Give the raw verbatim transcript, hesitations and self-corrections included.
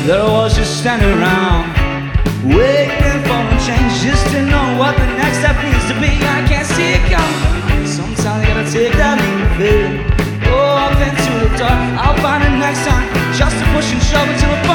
that I was just standing around, waiting for a change, just to know what the next step needs to be. I can't see it coming. Sometimes I gotta take that leap of faith. Go up into the dark, I'll find it next time. Just to push and shove until